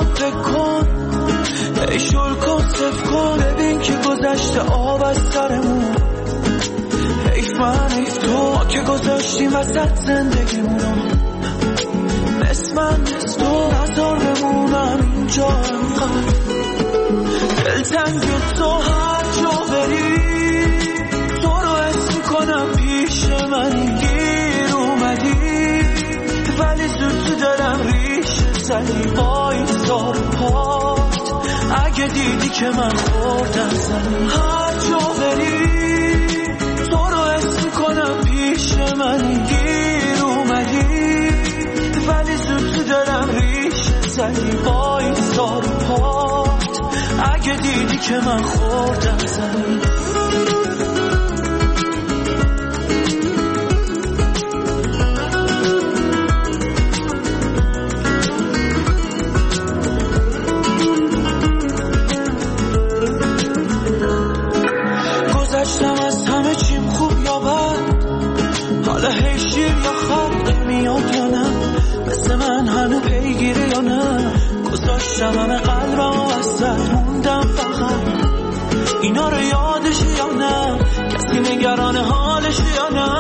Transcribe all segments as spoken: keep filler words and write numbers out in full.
من فکر کن، ای شل کن صف کن، ببین که گذشته آب از سرمون. حیف من حیف تو که گذاشتیم وسط زندگیمونو، مثل من مثل تو نزار بمونم اینجا انقدر. دلتنگ تو هر جا بری تو رو حس میکنم پیش منی، گیر اومدی ولی زود تو دلم ریشه زدی. وایسا رو پات اگه دیدی که من خوردم زمین. هر جا بری تو رو حس میکنم پیش منی، گیر اومدی ولی زود تو دلم ریشه زدی. وایسا رو پات اگه دیدی که من خوردم زمین. گذشتم از همه چیم خوب یا بد، حالا هی شیر یا خط میاد یا نه، مثل من هنو پیگیری یا نه. گذاشتم همه قلبم و وسط موندم فقط، اینا رو یادش یا نه، کسی نگران حالش یا نه.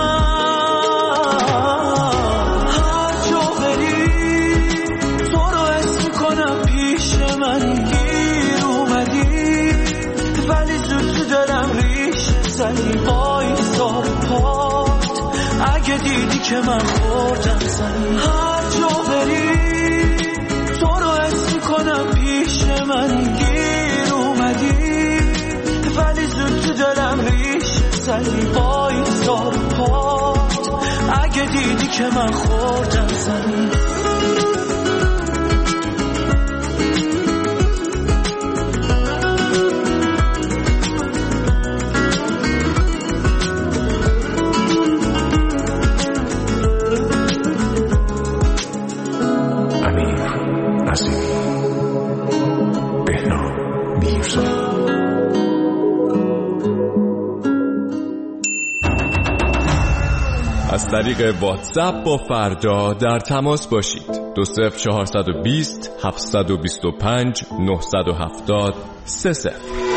هر جا بری تو رو حس میکنم پیش منی، گیر اومدی ولی زود تو دلم ریشه زدی. وایسا رو پات اگه دیدی که من خوردم زمین. هر جا بری تو رو حس میکنم پیش منی، گیر اومدی ولی زود تو دلم ریشه زدی. وایسا رو پات اگه دیدی که من خوردم زمین. از طریق واتساپ با فردا در تماس باشید. دو صفر چهارصد و بیست هفتصد و بیست و پنج نهصد و هفتاد سه صفر.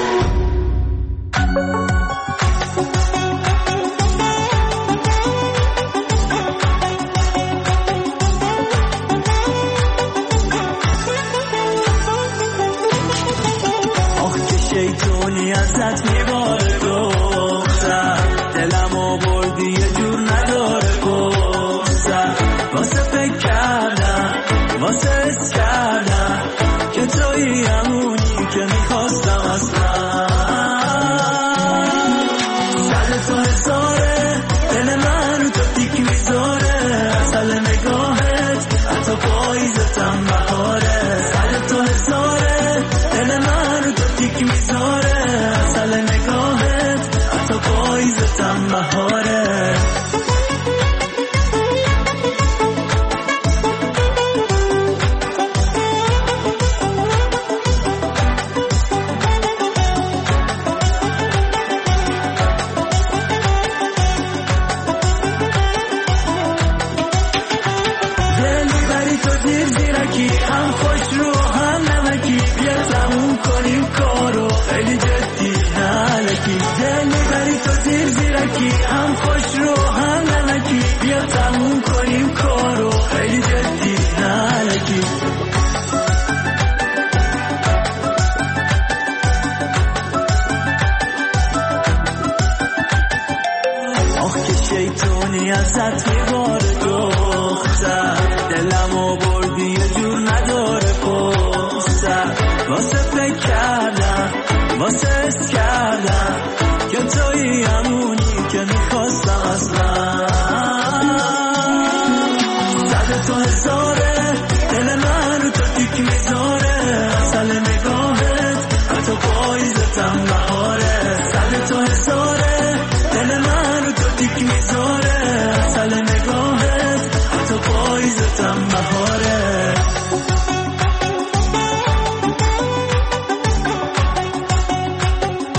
آخ که شیطونی ازت میباره دختر، دلم آوردی یه جور نداره گفتر. واسه فکر کردم واسه حس کردم که تویی همونی که میخواستم اصلا. سر تو حساره دل من رو تو تیک میذاره، اصل نگاهت حتی پاییزتم بهاره. سر تو حساره دل من رو تو تیک میذاره، اصل نگاهت حتی پاییزتم بهاره. هم خوش رو هم نمکی، بیا تموم کنیم کارو خیلی جدی نلکی. دل میبری تو زیر زیرکی، هم خوش رو هم نمکی، بیا تموم کنیم کارو خیلی جدی نلکی. آخ که شیطونی ازت میباره دختر، دلم آوردی یه جور نداره پستر. واسه فکر کردم واسه حس کردم که تویی همونی که میخواستم اصلا. صد تو حساره دل من رو تو تیک میذاره، اصل نگاهت حتی پاییزتم بهاره. صد تو حساره دل من رو تو تیک میذاره، اصل نگاهت حتی پاییزتم بهاره.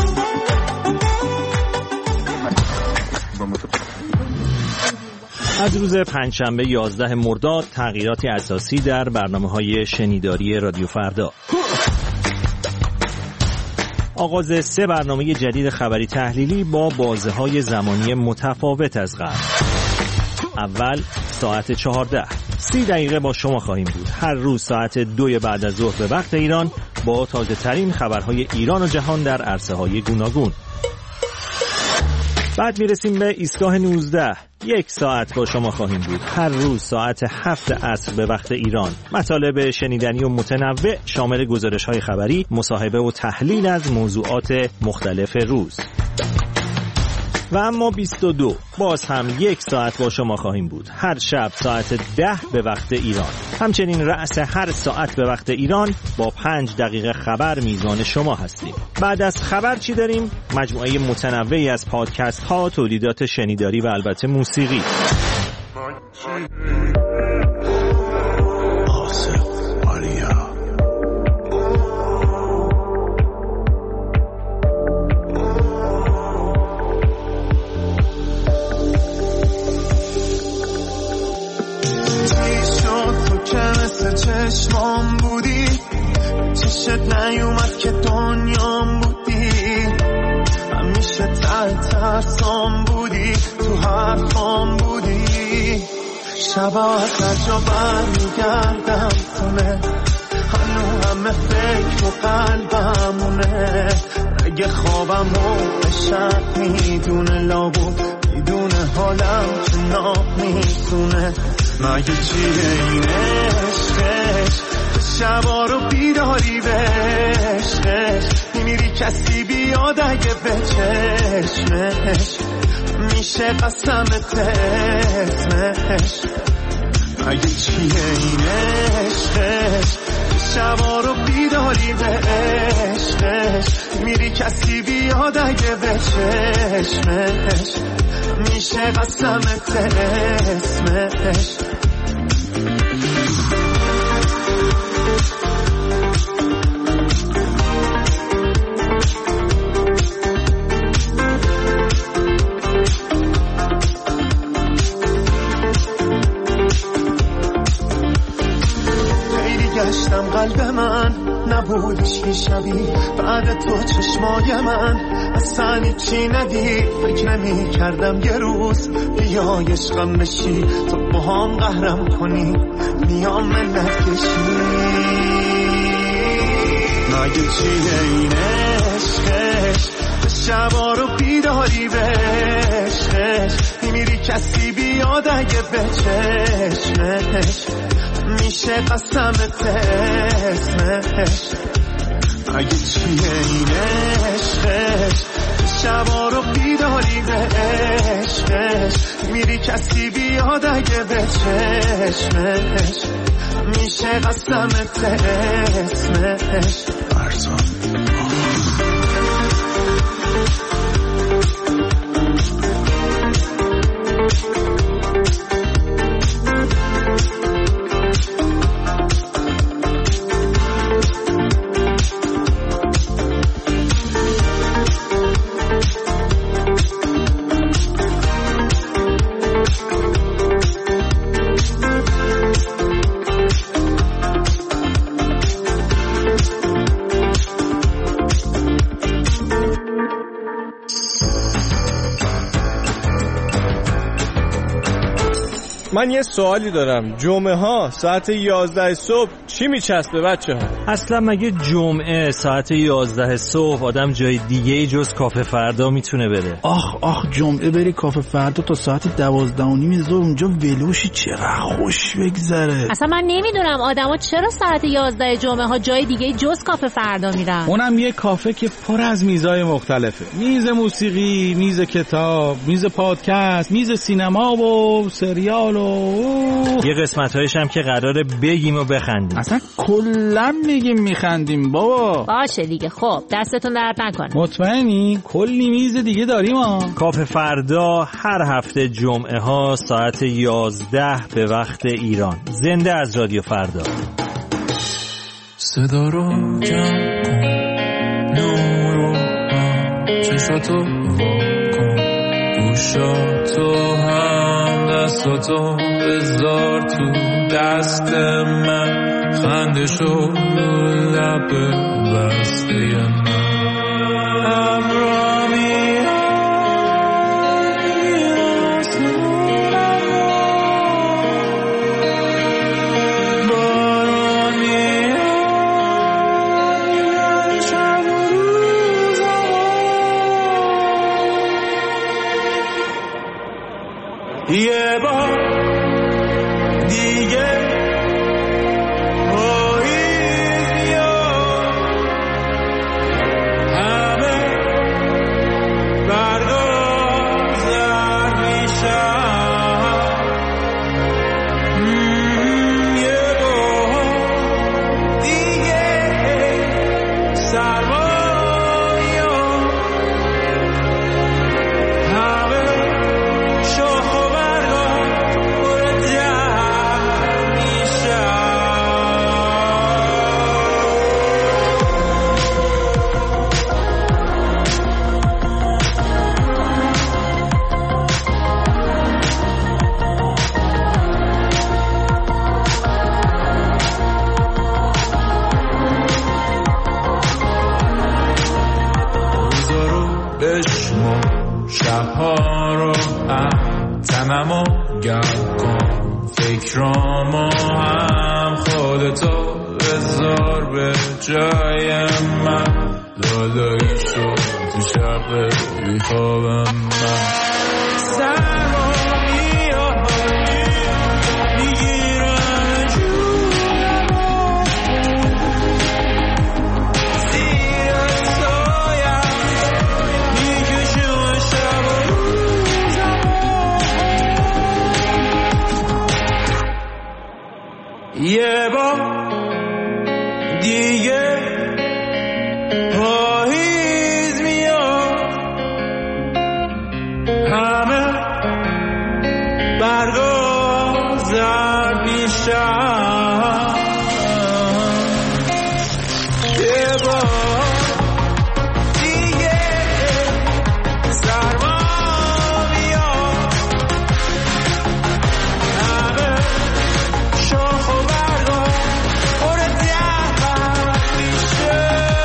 از از روز پنجشنبه یازده مرداد تغییراتی اساسی در برنامه‌های شنیداری رادیو فردا. آغاز سه برنامه جدید خبری تحلیلی با بازه‌های زمانی متفاوت از قبل. اول ساعت چهارده، سی دقیقه با شما خواهیم بود. هر روز ساعت دو بعد از ظهر به وقت ایران با تازه ترین خبرهای ایران و جهان در عرصه‌های گوناگون. بعد میرسیم به ایستگاه نوزده. یک ساعت با شما خواهیم بود. هر روز ساعت هفت عصر به وقت ایران. مطالب شنیدنی و متنوع شامل گزارش‌های خبری، مصاحبه و تحلیل از موضوعات مختلف روز. و اما بیست و دو باز هم یک ساعت با شما خواهیم بود. هر شب ساعت ده به وقت ایران. همچنین رأس هر ساعت به وقت ایران با پنج دقیقه خبر میزبان شما هستیم. بعد از خبر چی داریم؟ مجموعه متنوعی از پادکست ها، تولیدات شنیداری و البته موسیقی. چشمام بودی، چشت نیومد که دنیام بودی، همیشه ته ترسام بودی، تو حرفام بودی. شبا از هر جا برمیگردم خونه، هنو همه فکر و قلبمونه. اگه خوابم و شب میدونه، لابو میدونه حالم که ناب میتونه. مگه چیه این عشقش، شبا رو بیداری به عشقش، میمیری کسی بیاد اگه به چشمش، میشه قسمت اسمش. مگه چیه این عشقش، شبا رو بیداری به عشقش، میری کسی بیاد اگه به چشمش، میشه قسمت اسمش. گشتم قلب من نبودش که شبی، بعد تو چشمای من اصلا چی ندید. فکر نمی کردم یه روز بیای عشقم بشی، تو با هم قهرم کنی میام منت کشی. مگه چیه این عشقش، شبا رو بیداری به عشقش، میمیری کسی بیاد اگه به چشمش، میشه قسمت اسمش. مگه چیه این عشقش، شبا رو بیداری به عشقش، میری کسی بیاد اگه به چشمش، میشه قسمت اسمش. من یه سوالی دارم، جمعه ها ساعت یازده صبح چی میچسبه بچه ها؟ اصلا مگه جمعه ساعت یازده صبح آدم جای دیگه جز کافه فردا میتونه بره؟ آخ آخ جمعه بری کافه فردا تا ساعت دوازده و نیم ظهر اونجا ولوشی، چقدر خوش بگذره. اصلا من نمیدونم آدما چرا ساعت یازده جمعه ها جای دیگه جز کافه فردا میرن. اونم یه کافه که پر از میزای مختلفه، میز موسیقی، میز کتاب، میز پادکست، میز سینما و سریال و یه قسمت‌هایش هم که قراره بگیم و بخندیم. اصلا کلا میگیم میخندیم بابا. باشه دیگه، خب دستتون درد نکنه. مطمئنی؟ کلی میز دیگه داریم ها. کافه فردا هر هفته جمعه ها ساعت یازده به وقت ایران. زنده از رادیو فردا. صدا رو جمع کن، نورو چشاتو وا کن، گوشاتو هم دست دستاتو بذار تو دست من، خنده شو لب بسته من. یه بار دیگه پاییز میاد، همه برگا زرد میشن. یه بار دیگه سرما میاد، همه شاخ بشمو شبها رو تنمو گرم کن، فکرامو هم خودتو بذار به جای من. لالایی شد تو شب بیخوابم من. سرما میاد میگیرم جونمو، زیر سایم میکشم شب و روزمو. یه بار دیگه پاییز میاد، همه برگا زرد میشن. یه بار دیگه سرما میاد، همه شاخ و برگا پر زحمت میشه.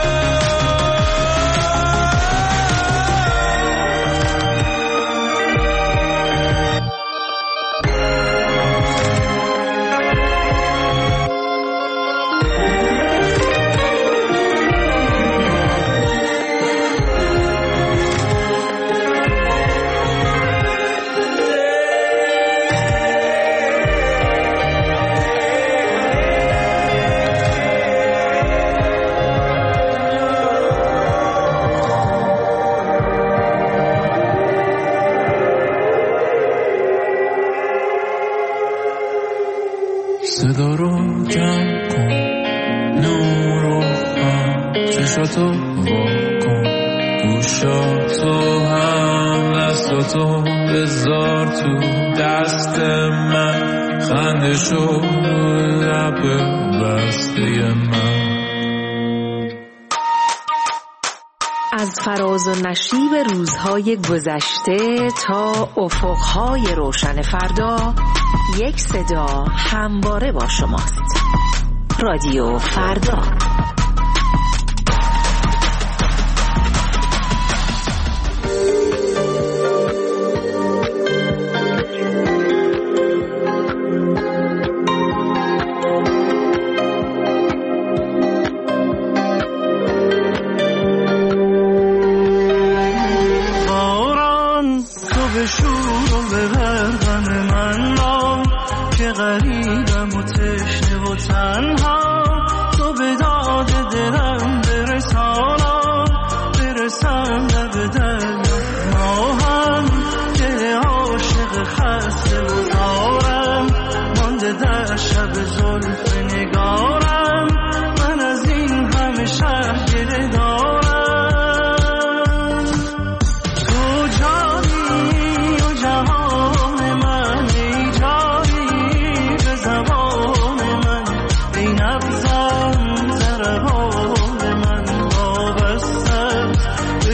صدا رو جمع کن، نور رو هم، چشاتو وا کن، گوشاتو هم، دستاتو بذار تو دست من، خنده شو لب بسته من. از فراز و نشیب روزهای گذشته تا افقهای روشن فردا، یک صدا همواره با شماست. رادیو فردا.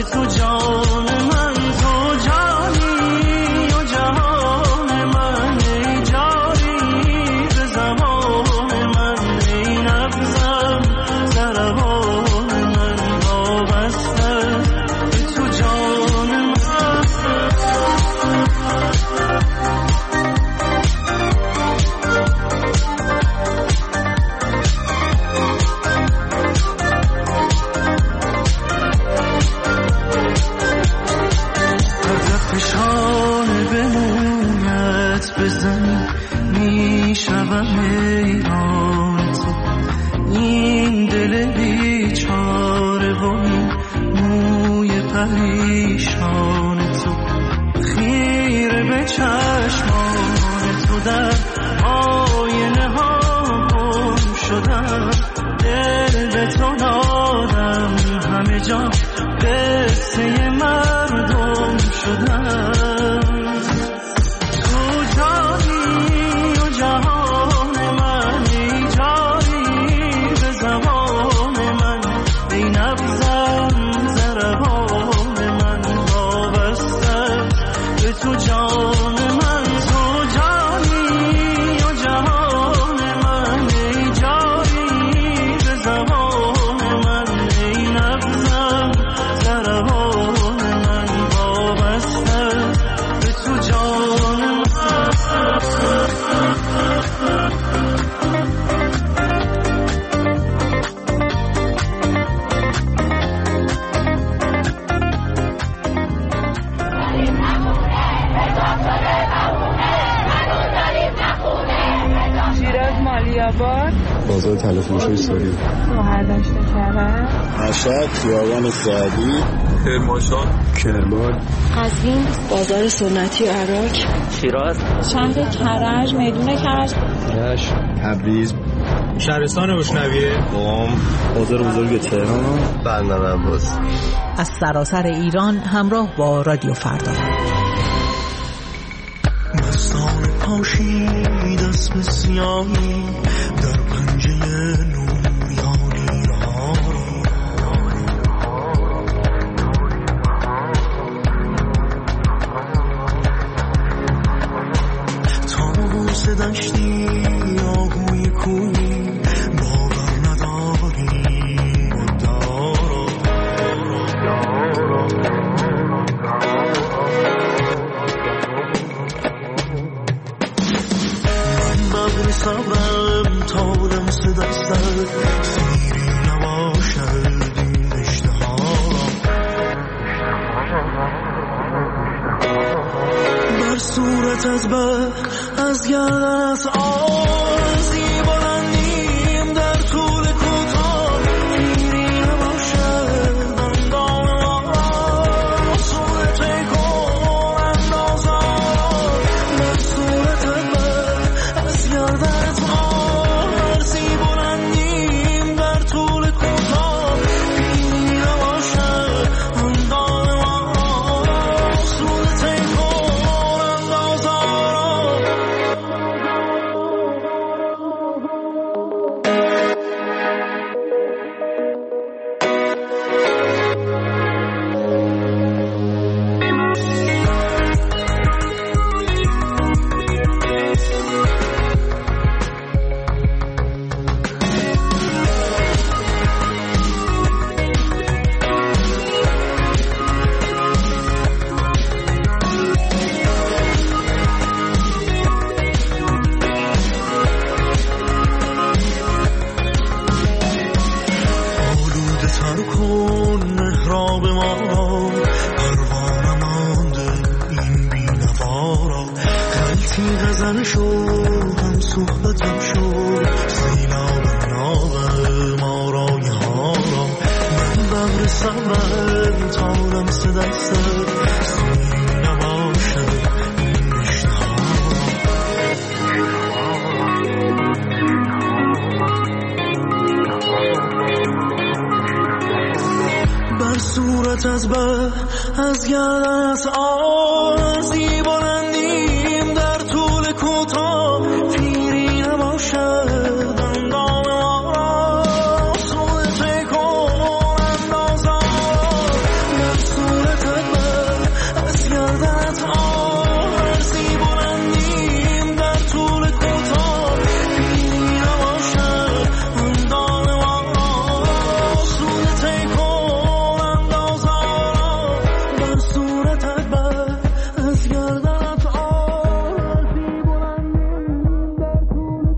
جان من تو جانی و جهان من پریشان تو، خیره به چشمان تو، در آینه ها گم شدم، دل به تو دادم، همه جا قصه مردم شدم. تو جانی و جهان من، ای جایی به زمان من، ای نبضم ضربان من، وابسته به تو جان من. تو جانی و جهان من، ای جایی به زمان من، ای نبضم ضربان من، وابسته به تو جان من. شیراز مالیاباد، بازار تلفروشی سوری، مهردشت کرد، مشهد خیابان سعدی، کرمانشاه، کرمان، قزوین، بازار سنتی عراق، شیراز، شهر کرج، میدون کرج، کرج، تبریز، شهرستان بوشنویه، قم، بازار بزرگ تهران، بندر عباس. از سراسر ایران همراه با رادیو فردا. مستان پاشید اسم سیاهی در پنجه نوریانی ها را، تاوز دشتی آهوی کوی، باور نداری مدارا. بغل صبرم تا دمس دستت، سیری نباشد این اشتها. بر صورتت به از گردنت آرزی بلندیم، در طول کوتاه پیری نباشد اندام ما، صورت کن اندازم. بر صورتت به از گردنت آرزی بلندیم، در طول کوتاه پیری نباشد اندام ما، صورت کن اندازم. آلوده تر کن محراب ما را، پروانه مانده این بینوا را. خلطی غزل شو هم صحبتم شو، سیلاب ناب ما رای ها را. من بغل صبرم تا دمس دستت، سیری نباشد این اشتها. بر صورتت به از گردنت آرزی بلندیم، در طول کوتاه پیری نباشد اندام ما را، صورت کن اندازم. بر صورتت به از گردنت آرزی بلندیم، در طول کوتاه پیری نباشد اندام ما را، صورت کن اندازم. بر صورتت به از گردنت آرزی بلندیم، در طول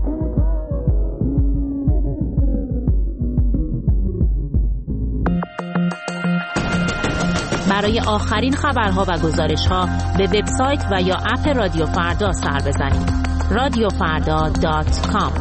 برای آخرین خبرها و گزارش‌ها به وبسایت و یا اپ رادیو فردا سر بزنید. رادیو فردا دات کام.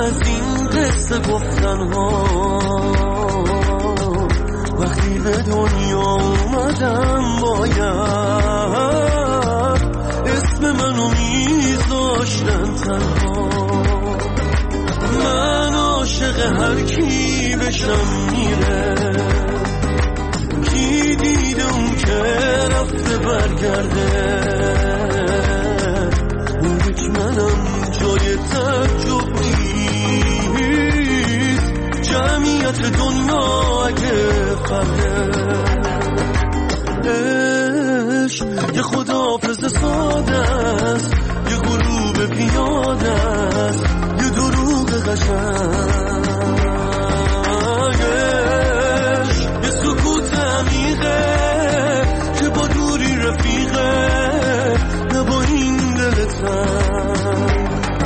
از این قصه گفتن ها، وقتی به دنیا اومدم باید اسم منو میذاشتن تنها. من عاشق هر کی بشم میره، کی دیده اون که رفته برگرده، اون یک منم جای تعجب نیست، جمعیت دنیا اگه فرده. عشق یه خداحافظ ساده است، یه غروب پیاده است، یه دروغ قشنگ. یه سکوت عمیقه که با دوری رفیقه، نه با این دل تنگ.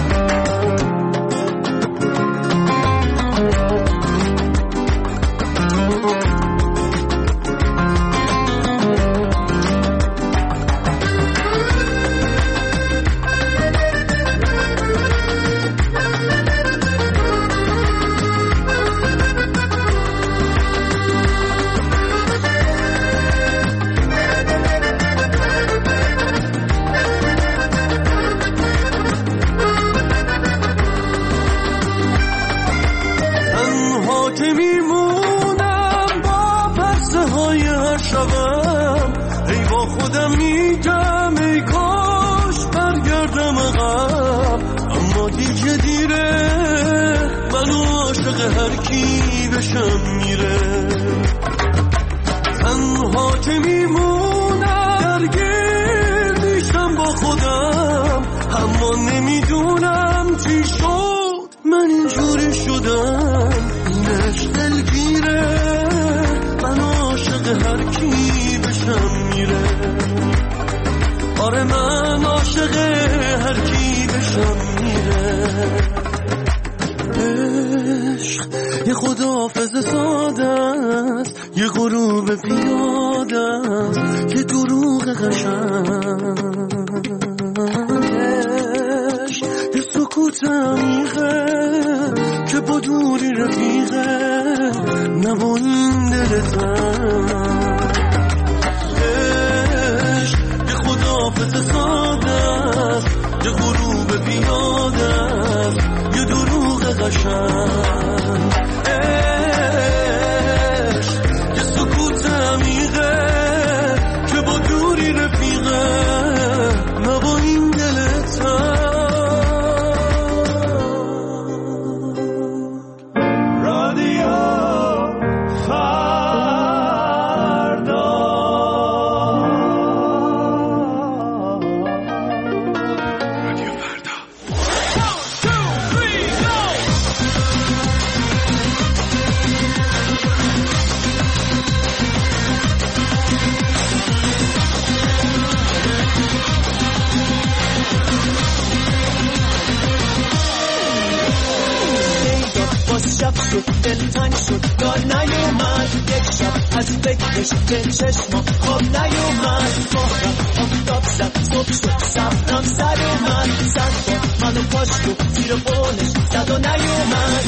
یه خداحافظ ساده است، یه غروب پیاده است، یه دروغ قشنگش، یه سکوت عمیقه که با دوری رفیقه، نه با این دل تنگ. یه خداحافظ ساده است، یه غروب پیاده است، یه دروغ قشنگ. یه سکوت عمیقه که با دوری رفیقه، نه با این دل دلتنگ شد دار نیومد، یک شب از فکرش به چشما خواب نیومد. مهرم آفتاب زد صبح شد صبرم سر اومد، سر با منو پاش رو زیر بونش زد و نیومد.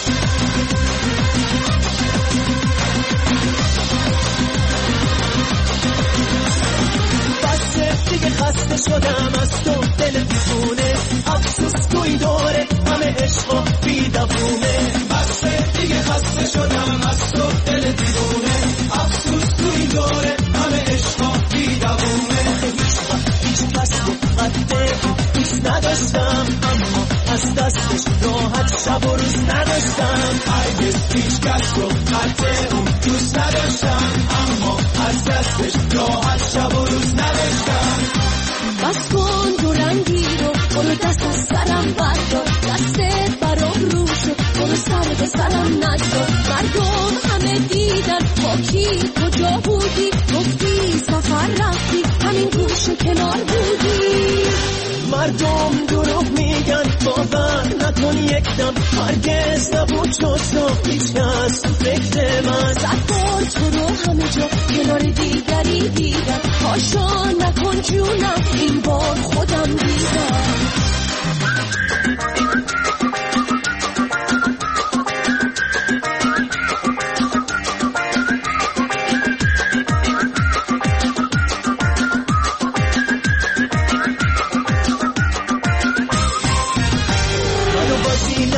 بسه دیگه خسته شدم از تو دل دیوونه، افسوس توی دوره همه عشق و بیدوونه. بسه دیگه خسته شدم از تو دل دیوونه، افسوس توی دوره همه عشق و بیدوونه. هیچ وقت هیچ کس رو قدر دوست نداشتم، اما از دستش راحت شب و روز نداشتم. هرگز هیچ کس رو قدر اون دوست نداشتم، اما از دستش راحت شب و روز نداشتم. بس کن دورنگی رو برو دست از سرم بردار، دستت برام رو شد برو سر به سرم نگذار. مردم همه دیدن با کی کجا بودی، گفتی سفر رفتی همین گوشه کنار بودی. مردم دروغ میگن باور نکن یک دم، هرگز نبود جز تو هیچ کس فکر من. صد بار تو رو همه جا کنار دیگری دیدم، پاشا نکن جونم این بار خودم دیدم.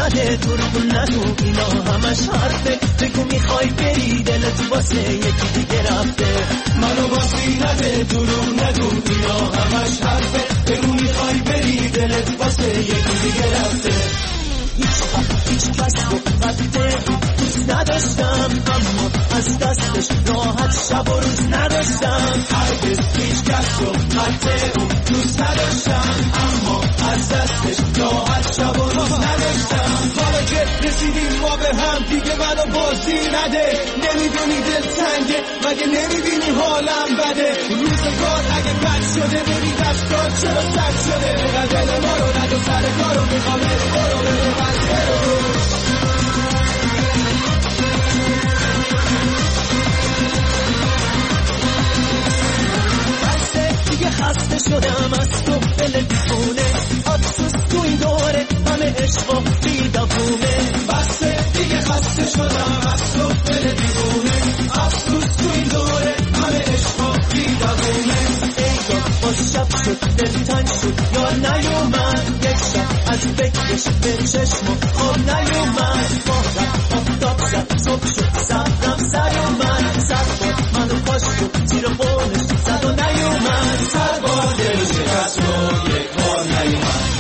نده دروغ نگو اینا همش حرفه بگو میخوای بری دلت واسه یکی دیگه رفته منو باسی نده دروغ نگو اینا همش حرفه بگو میخوای بری دلت واسه یکی دیگه رفته هیچ وقت هیچ کس رو قدر دوست نداشتم اما از دستش راحت شب و روز نداشتم هرگز هیچ کس رو قدر دوست نداشتم اما از دستش راحت شب و روز نداشتم حالا که رسیدیم ما به هم دیگه منو بازی نده نمیدونی دل تنگه مگه نمیبینی حالم بده روزگار اگه بد شده ببین دستگاه چرا سد شده بقدر دل ما رو ندو سر کارو میخوام بری برو برو بسه دیگه خسته شدم از تو دل دیوونه افسوس تو این دوره همه عشق و بیدوونه بسه دیگه خسته شدم از تو دل دیوونه افسوس تو این دوره همه عشق و بیدوونه ایگا باز شب شد دل تنگ شد یا نیومد یک شب از فکرش به چشم و خواب نیومد ماه آفتاب زد صبح شد صبرم سر اومد سر باد منو پاش بود زیر بونش زد و نیومد سر باد دل شکست و یک بار نیومد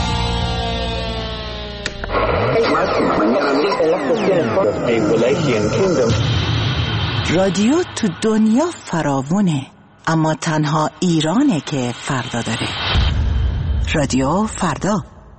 رادیو تو دنیا فراوونه اما تنها ایرانه که فردا داره. رادیو فردا.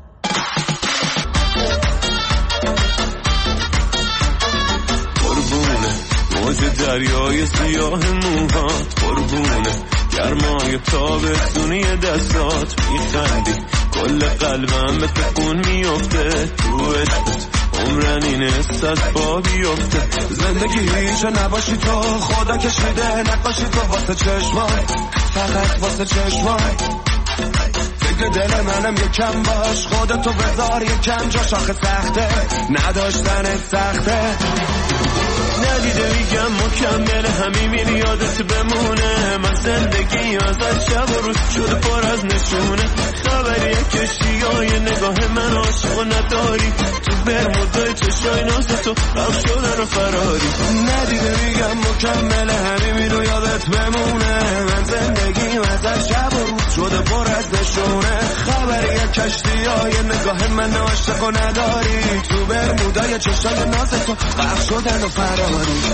قربونه موج دریای سیاه موهات قربونه گرمای تابستونی دستات میخندی کل قلبم به تکون میفته تو عشقت عمرن این است از پا بیفته زندگی هیچ نباشی تو خدا کشیده نقاشی تو واسه چشمای فقط واسه چشمای فکر دل منم یکم باش خودتو بذار یکم جا شاخه سخته نداشتن سخته ندیده میگم مکمل همین میری یادت بمونه من زندگی ازت شب و روز شده پر از نشونه خبری کشی های نگاه من عاشق و نداری تو برمودای چشای ناز تو رفت شدن و فراری ندیده میگم مکمل همین میری یادت بمونه من زندگی ازت شب و روز شده پر از نشونه خبری کشتی های نگاه من عاشق و نداری تو برمودای چشای ناز تو رفت شدن و فراری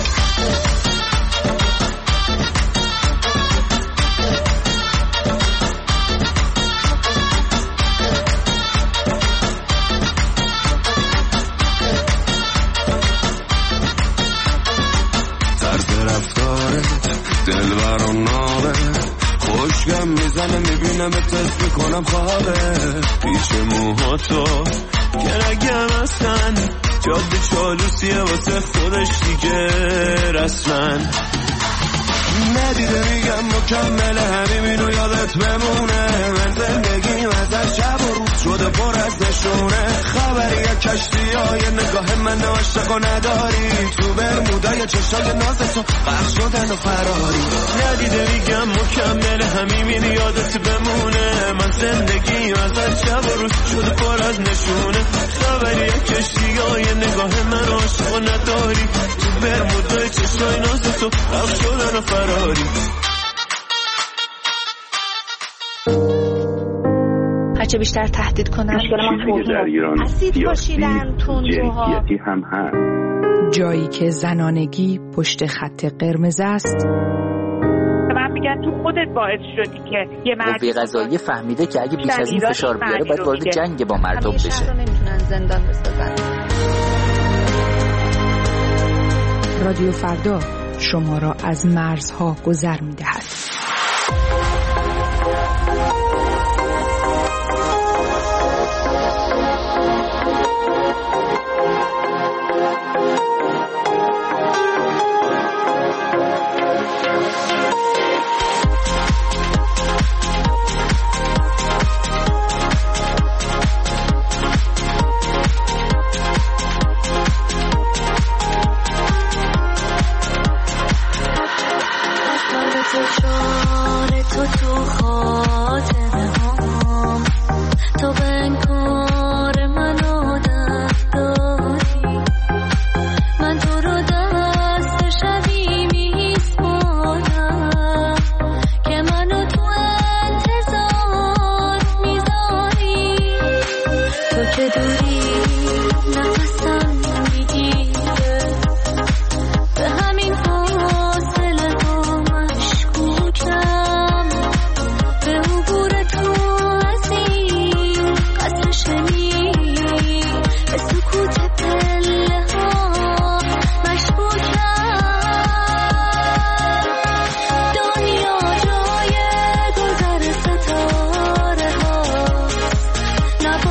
طرز رفتارت دلبر و نابه خوشگم میزنه میبینم اتس میکنم خوابه پیش موهاتو که نگم هستن جاده چالوسیه واسه خودش دیگه رسمن ندیده میگم مکمل همینو یادت بمونه من زندگیم ازش شب و روز شده پر از نشونه خبری کشتی های نگاه من عاشق و نداری تو برمودای چشای ناز تو غرق شدن و فراری ندیده میگم مکمل همین یادت بمونه من زندگیم ازش شب و روز شده پر از نشونه خبری کشتی های نگاه من عاشق و نداری تو برمودای چشای ناز تو غرق شدن و فراری هرچه بیشتر تهدید کنن اسید پاشیدن تندروها هم هست جایی که زنانگی پشت خط قرمز است من میگن تو خودت باعث شدی که یه مرد قوه قضاییه فهمیده که اگه بیش از این فشار بیاره باید وارد جنگ با مردم بشه همیشه نمیتونن زندان بسازن. رادیو فردا شما را از مرزها گذر می‌دهد. تو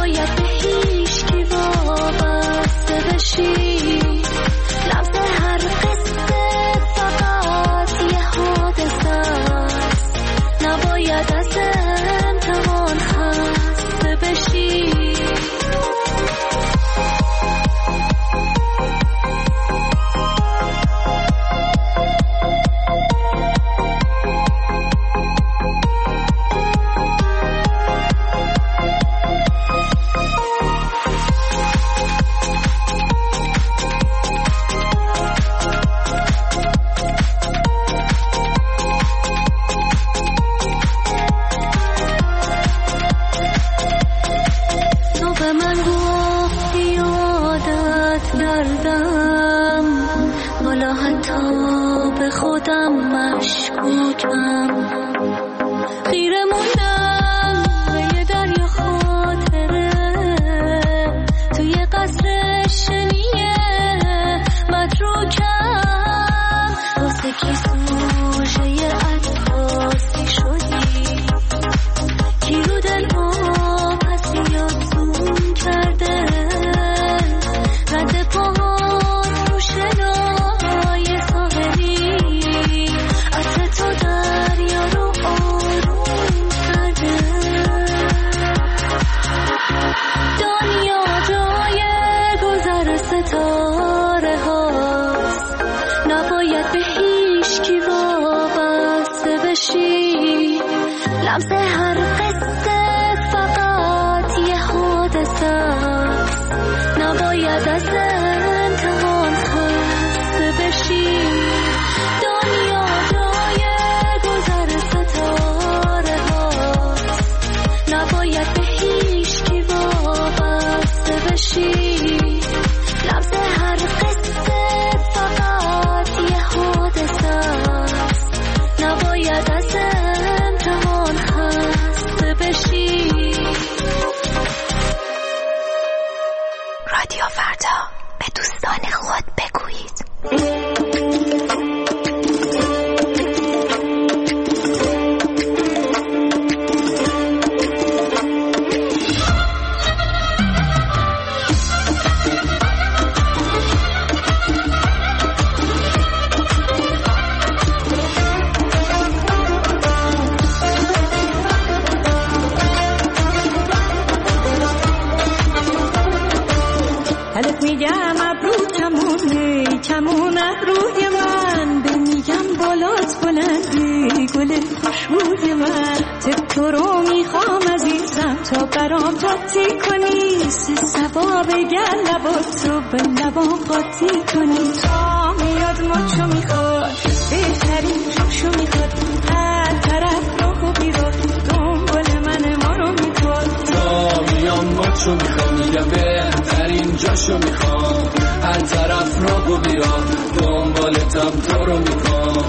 نباید به هیچ کی وابسته بشی. لمس هر قصه فقط یه حادثه است، نباید از امتحان خسته بشی. لمس هر قصه فقط یه حادثه است، نباید از امتحان خسته بشی. دنیا جای گذر ستاره هاست، نباید به هیچ کی وابسته بشی. لمس هر قصه فقط یه حادثه است، نباید از امتحان خسته بشی. رادیو فردا، به دوستان خود بگویید. الف میگم ابرو کمونه کمون ابروی من، به میگم بالات بلندی گل خوشبوی من. تب تو رو میخوام عزیزم تا برام جاتی کنی، سه سبا بگر لبات تو به لبام قاطی کنی. تا میاد مچو میخواد بهترین جوشو میخواد، هر طرف رو خوبی رو دنبال من ما رو میخواد. تا میام مچو میخواد میگم بهترین جاشو میخوام، هر طرف را و بیرام دنبالتم تو رو میخوام.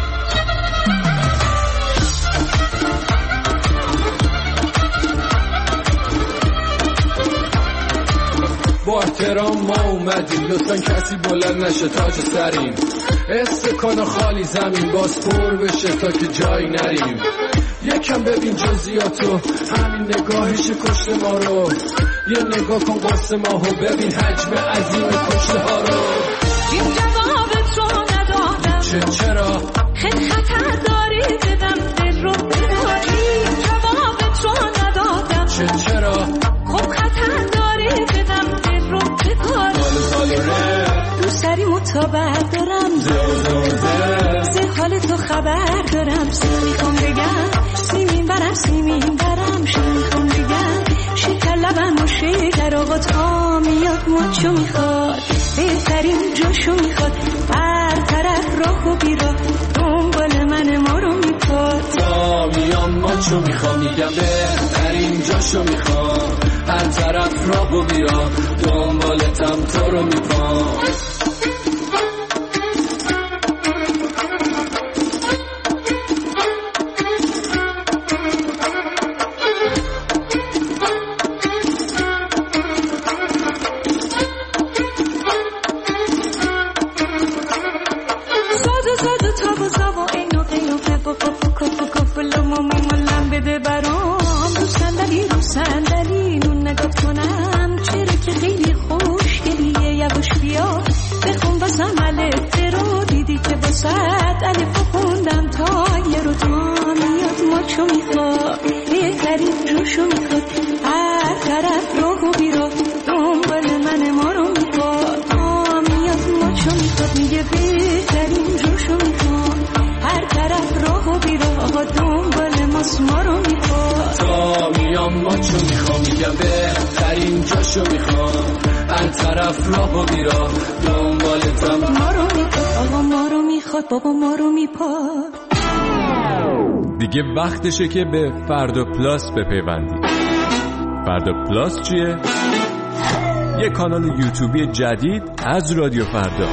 با احترام ما اومدیم، لطفا کسی بلند نشه تاج سریم. استکان خالی زمین باز پر بشه تا که جایی نریم. یکم ببین جزئیاتو، همین نگاهش کشت ما رو. یه نگاه کن قرص ماهو، ببین حجم عظیم کشته ها رو. این جوابت رو ندادم چه چرا؟ خیلی خطر داری بدم دل رو بداری. این جوابت رو ندادم چه چرا؟ خب خطر داری بدم دل رو بداری. دوست داری مطابق دارم، زه حال تو خبر دارم. سی میخوام بگم سیمین برم سیمین برم، شو میخوام بگم شکر لبم و شکر. آقا تا میاد مچو میخواد بهترین جاشو میخواد، هر طرف راه و بیراه دنبال من ما رو میپاد. تا میام مچو میخوام میگم بهترین جاشو میخوام، هر طرف راه و بیراه دنبالتم تو رو میپاد. بده برام رو صندلی رو صندلی نون نگاه کنم ماچو میخواد بهترین روشو میخواد هر طرف راه و بیراه دنبال من ما رو میخواد میاد ماچو میخواد میگه بهترین روشو میخواد هر طرف راه و بیراه دنبال ماست ما رو میخواد تا میام ماچو میخوام میگه بهترین جاشو میخوام هر طرف راه و بیراه دنبالتم ما رو میخواد آقا ما رو میخواد بابا ما رو میپاد. دیگه وقتشه که به فردا پلاس بپیوندید. فردا پلاس چیه؟ یه کانال یوتیوبی جدید از رادیو فردا.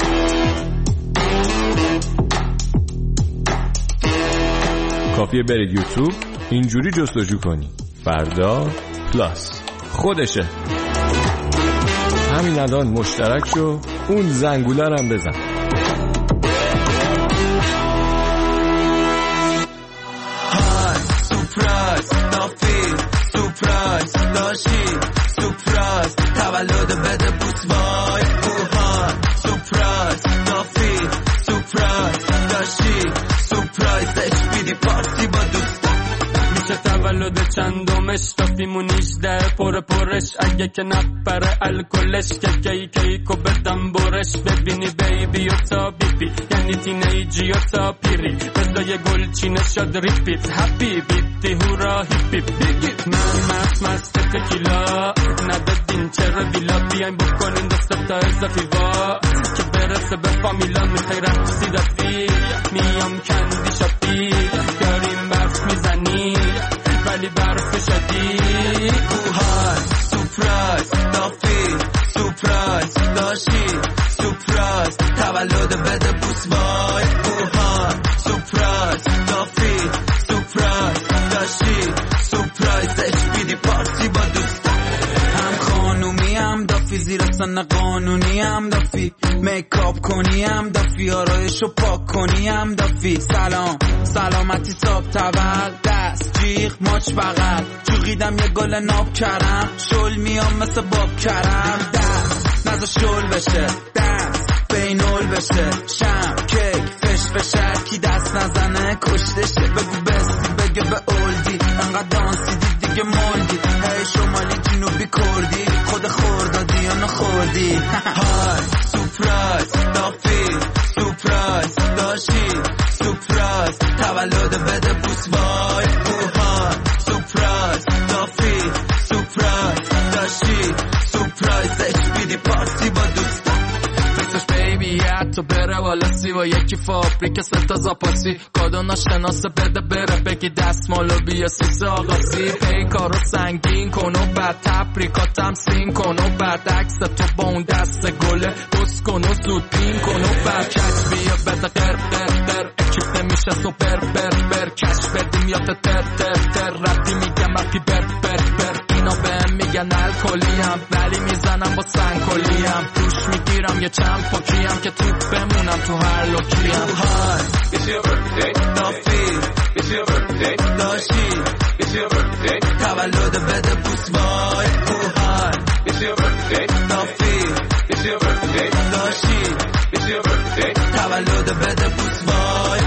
کافیه برید یوتیوب اینجوری جستجو کنی فردا پلاس خودشه. همین الان مشترک شو اون زنگوله رو هم بزن. های سورپرایز نافی سورپرایز داشتی سورپرایز تولد بده بوس وای اوهان سورپرایز نافی سورپرایز داشتی سورپرایز داشت بیدی پارتی با دوستا میشه تولد چندمش تافیمون نیجده پر پرش اگه که نپره الکلش که کی کیکو بدم برش ببینی بیبی و تا بیبی یعنی تینیجی و تا پیری بزای گل چینه شد ریپیت هپی بیتی هورا هیپی بیگی من مست مست تکیلا ندادین چرا دیلا بیاین بکنین دست تا اضافی وا که برسه به فامیلا میخوای رقصی دفی میام کندی شاپی داریم برف میزنی ولی برف شدی اوهای سورپرایز نافی سورپرایز داشتی سورپرایز تولد بده بوس وای اوهای سورپرایز نافی سورپرایز داشتی سورپرایز داشت بیدی پارتی با دوستا هم خانومی هم دافی زیر سن قانونی هم دافی میکاپ کنی هم دافی آرایشو پاک کنی هم دافی سلام سلامتی صاحب تول دست جیغ ماچ بغل جوغیدم یه گل ناب کرم شل میام مثل باب کرم دست نزا شل بشه دست بینول بشه شم کیک فش فشه کی دست نزنه کشتشه بگو بستی بگه به اولدی انقدر دانسی دید دیگه مولدی هی شمالی جنوبی کردی خود خوردادی یا نخوردی های سورپرایز نافی سورپرایز داشتی سورپرایز تولد بده بوس وای اوهای سورپرایز نافی سورپرایز داشتی سورپرایز داشت بیدی پارتی با دوستا بیبی حتی بره والا سی و یکی فابریک ستا زاپاسی کادو ناشناسه بده بره بگی دستمالو بیا سیسه آغازی پیکارو سنگین کن و بعد تبریکاتم سین کن و بعد عکس تو با اون دست گله بس کن و زود پین کن و بعد کچ بیا بده قر قر قر اکیپ نمیشه سوپر بر بر کش بدیم یا تر تر تر ردی میگم اپی بر بر بر اینا بهم میگن الکلیم ولی میزنم با سنگکلیم توش میگیرم یه چند پاکیم که تو بمونم تو هر لوکیم های It's your birthday نافی It's your birthday داشتی It's your birthday تولد بده بوس وای اوهای It's your birthday نافی It's your birthday داشتی It's your birthday تولد بده بوس وای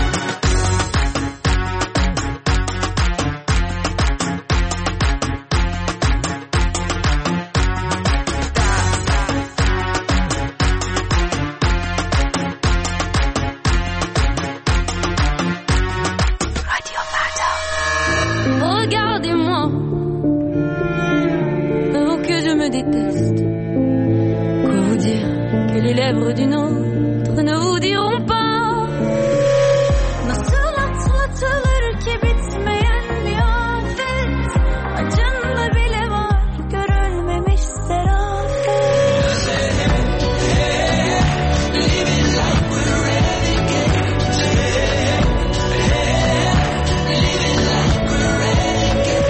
Regardez-moi, avant que je me déteste. Quoi vous dire que les lèvres d'une autre ne vous diront pas. Nasıl atlatılır ki bitmeyen bir afet. Acında bile var görülmemiş zarafet. Living like we're renegades. Living like we're renegades.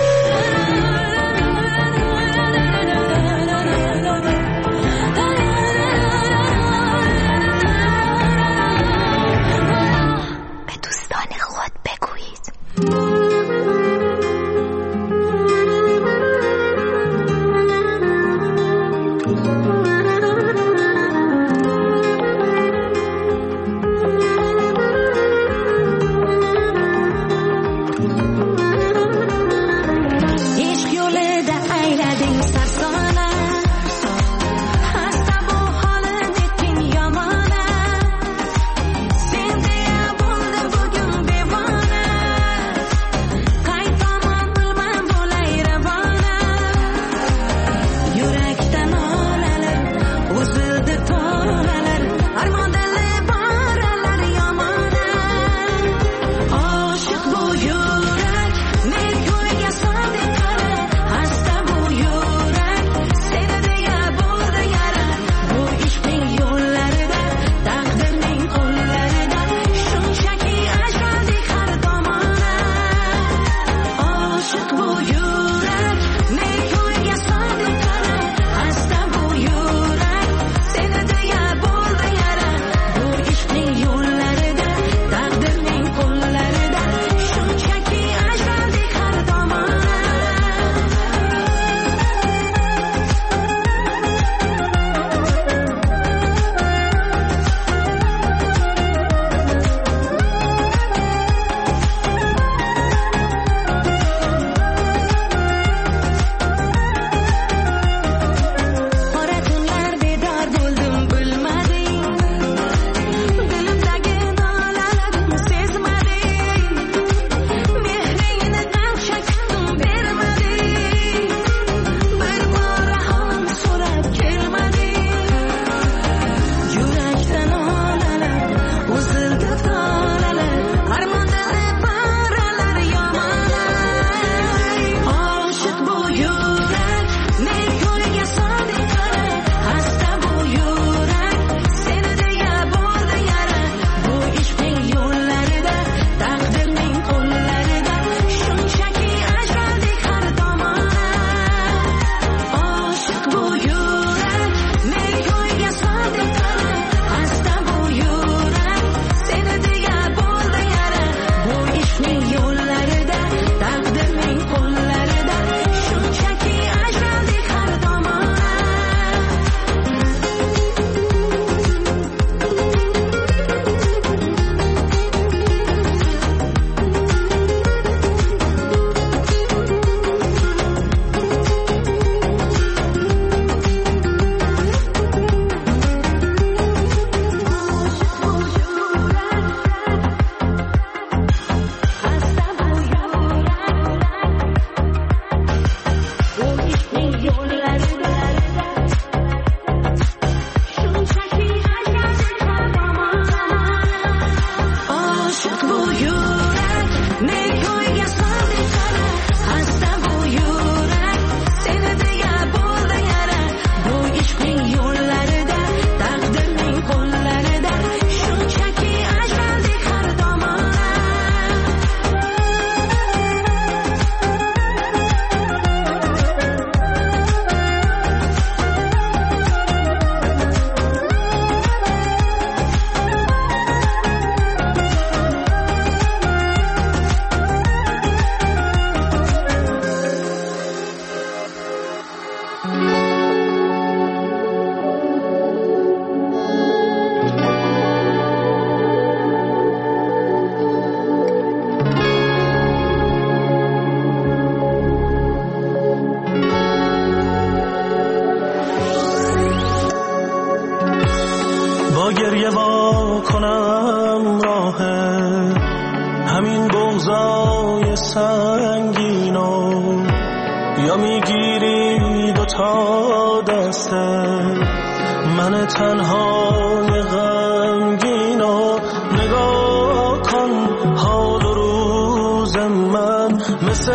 کنم راه همین بغضای سنگینو، یا میگیری دوتا دسته من تنهای غمگینو. نگاه کن حال و روز من مثل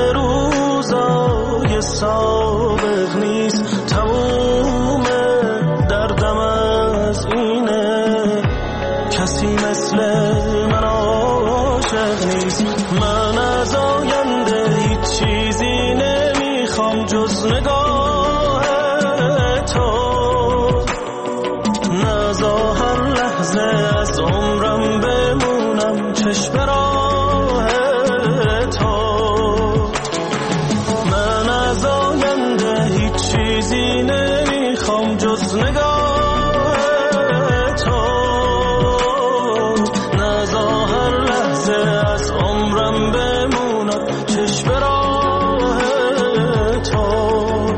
روزای سابق نیست، تموم دردم از اینه کسی مثل من عاشق نیست. من از آینده هیچ چیزی نمیخوام جز نگاه تو، نزا هر لحظه از عمرم بمونم چشم راه تو. من از آینده هیچ چیزی نمیخوام جز نگاه تو، نزا هر لحظه از عمرم بمونم چشم راه تو.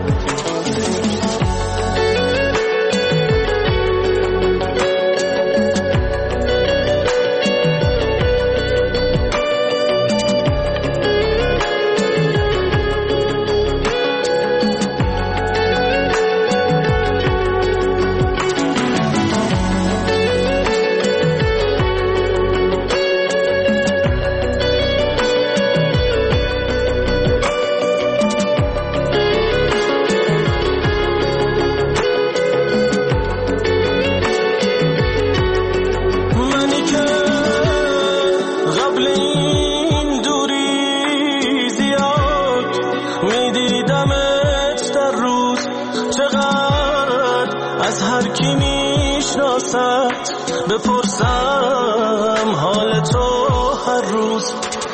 بپرسم حال تو هر روز،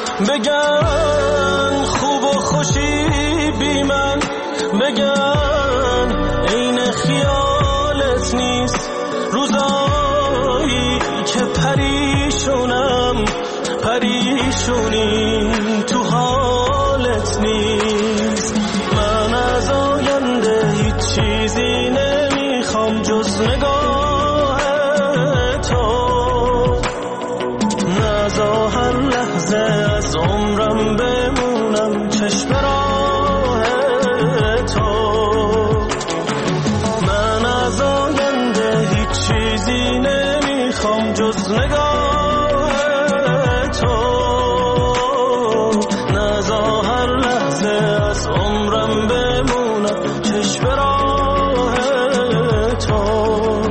بگن خوب و خوشی بی من، بگن عین خیالت نیست. روزایی که پریشونم پریشونی تو حالت نیست. من از آینده هیچ چیزی نمیخوام جز نگاه تو، نزا هر لحظه از عمرم بمونم چشم راه تو. من از آینده هیچ چیزی نمیخوام جز نگاه تو، نزا هر لحظه از عمرم بمونم چشم راه تو.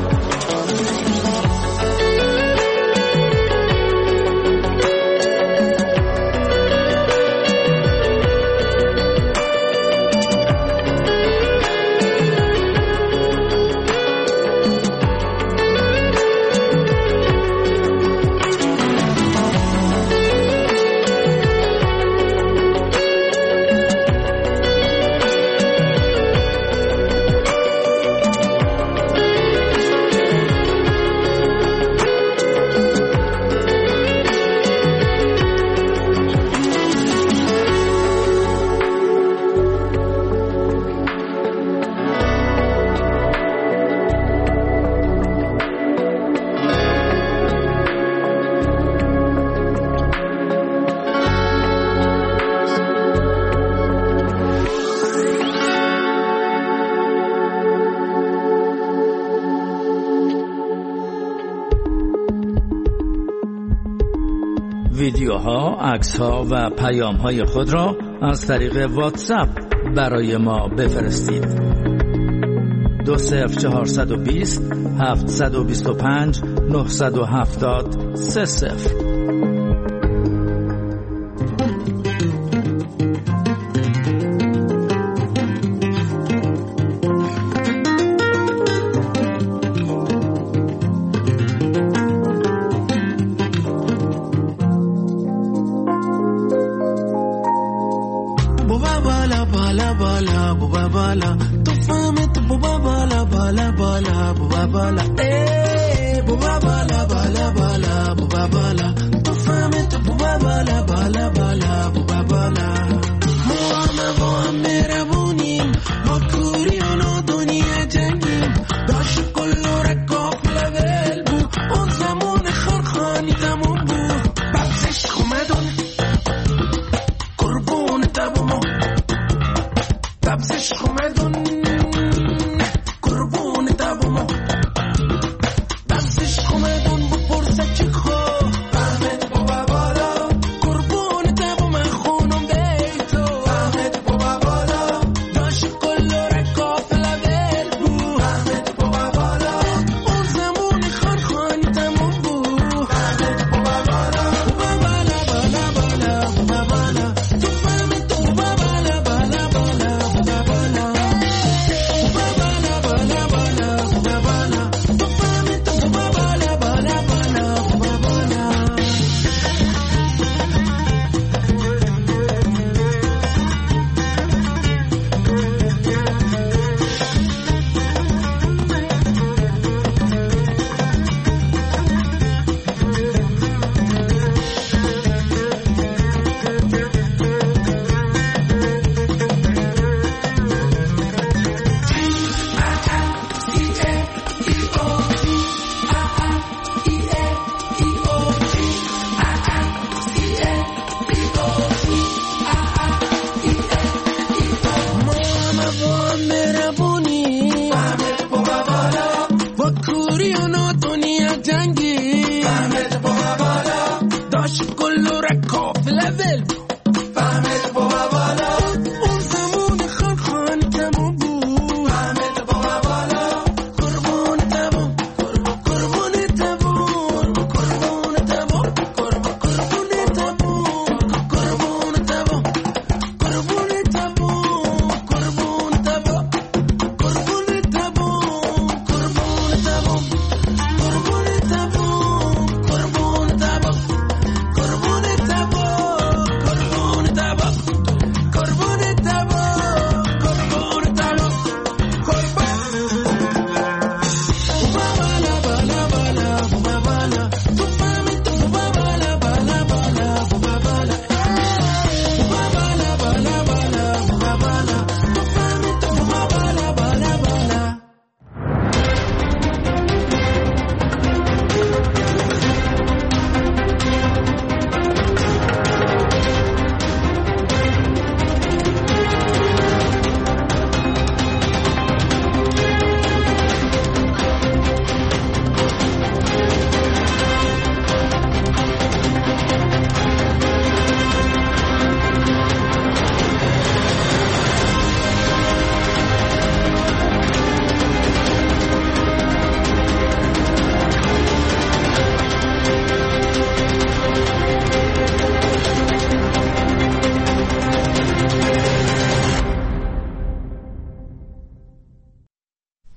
ویدیوها، عکس‌ها و پیام‌های خود را از طریق واتساپ برای ما بفرستید. دو صفر چهارصد و بیست هفتصد و بیست و پنج نهصد و هفتاد سه صفر. Bala, eh, bala bala bala bala bala.